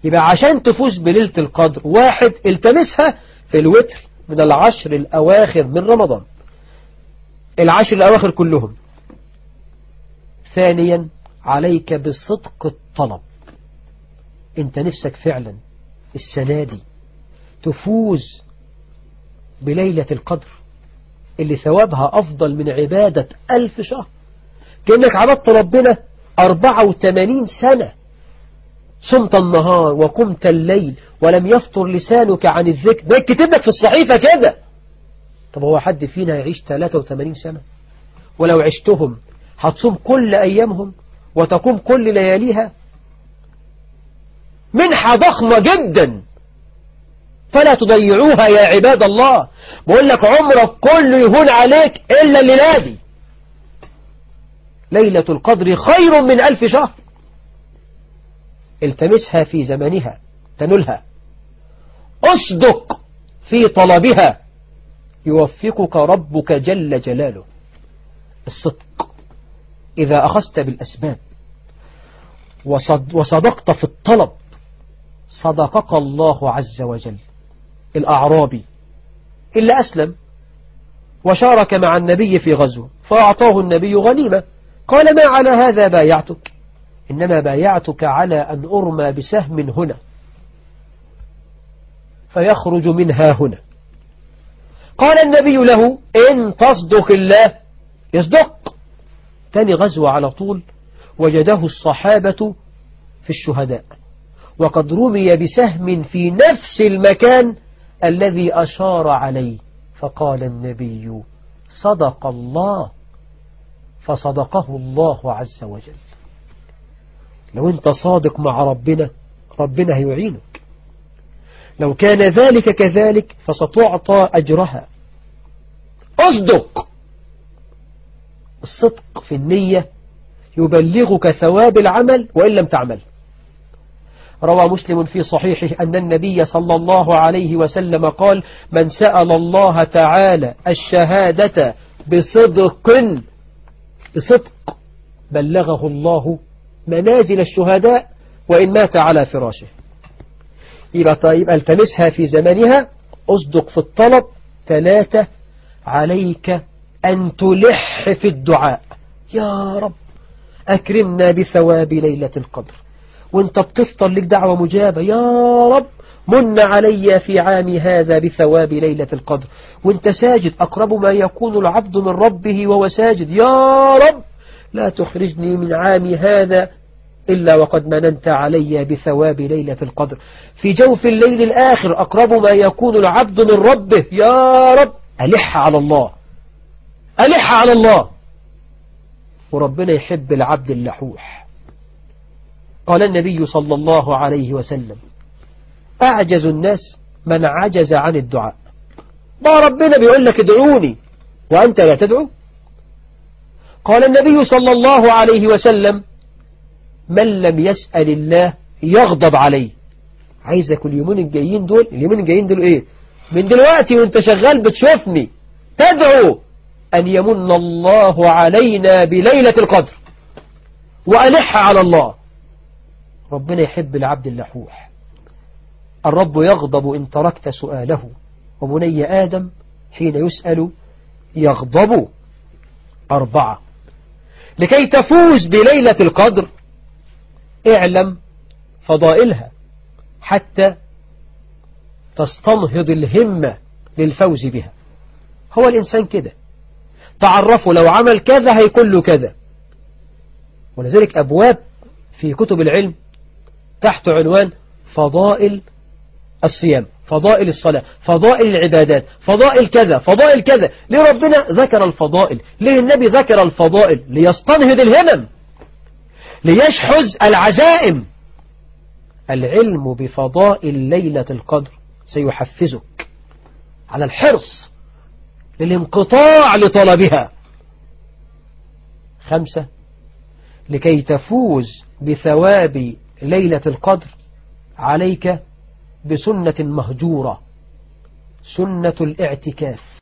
يبقى عشان تفوز بليلة القدر، واحد، التمسها في الوتر من العشر الأواخر من رمضان، العشر الأواخر كلهم. ثانيا عليك بصدق الطلب، انت نفسك فعلا السنة دي تفوز بليلة القدر اللي ثوابها أفضل من عبادة 1000 شهر، كأنك عبدت ربنا 84 سنة، صمت النهار وقمت الليل ولم يفطر لسانك عن الذكر، ده كتب لك في الصحيفة كده. طب هو حد فينا يعيش 83 سنة؟ ولو عشتهم هتصوم كل أيامهم وتقوم كل لياليها؟ منحة ضخمة جدا، فلا تضيعوها يا عباد الله. بقول لك عمرك كله يهون عليك إلا الليلة دي. ليلة القدر خير من 1000 شهر، التمسها في زمنها تنلها، أصدق في طلبها يوفقك ربك جل جلاله. الصدق، إذا أخذت بالأسباب وصدقت في الطلب صدقك الله عز وجل. الأعرابي اللي أسلم وشارك مع النبي في غزوة فأعطاه النبي غنيمة، قال: ما على هذا بايعتك؟ إنما بايعتك على أن أرمى بسهم هنا فيخرج منها هنا. قال النبي له: إن تصدق الله يصدق. تاني غزوة على طول وجده الصحابة في الشهداء وقد رمي بسهم في نفس المكان الذي أشار عليه، فقال النبي: صدق الله، فصدقه الله عز وجل. لو أنت صادق مع ربنا، ربنا هيعينك. لو كان ذلك كذلك فستعطى أجرها. أصدق. الصدق في النية يبلغك ثواب العمل وإن لم تعمل. روى مسلم في صحيحه أن النبي صلى الله عليه وسلم قال: من سأل الله تعالى الشهادة بصدق بلغه الله منازل الشهداء وإن مات على فراشه. يبقى التمسها في زمنها، أصدق في الطلب. 3 عليك أن تلح في الدعاء: يا رب أكرمنا بثواب ليلة القدر. وانت بتفطر لك دعوة مجابة: يا رب من علي في عامي هذا بثواب ليلة القدر. وانت ساجد، أقرب ما يكون العبد من ربه وهو ساجد: يا رب لا تخرجني من عامي هذا إلا وقد مننت علي بثواب ليلة القدر. في جوف الليل الآخر أقرب ما يكون العبد من ربه: يا رب ألح على الله، ألح على الله. وربنا يحب العبد اللحوح. قال النبي صلى الله عليه وسلم: أعجز الناس من عجز عن الدعاء. ما ربنا بيقول لك ادعوني وأنت لا تدعو؟ قال النبي صلى الله عليه وسلم: من لم يسأل الله يغضب عليه. عايزك اليومين الجايين دول ايه؟ من دلوقتي وانت شغال بتشوفني تدعو أن يمن الله علينا بليلة القدر وألح على الله. ربنا يحب العبد اللحوح. الرب يغضب إن تركت سؤاله، وبني آدم حين يسأل يغضب. 4 لكي تفوز بليلة القدر اعلم فضائلها حتى تستنهض الهمة للفوز بها. هو الإنسان كده، تعرفوا لو عمل كذا هيكون له كذا. ولذلك أبواب في كتب العلم تحت عنوان فضائل الصيام، فضائل الصلاة، فضائل العبادات، فضائل كذا، فضائل كذا. ليه ربنا ذكر الفضائل؟ ليه النبي ذكر الفضائل؟ ليستنهض الهمم، ليشحذ العزائم. العلم بفضائل ليلة القدر سيحفزك على الحرص للانقطاع لطلبها. 5 لكي تفوز بثواب ليلة القدر عليك بسنة مهجورة، سنة الاعتكاف.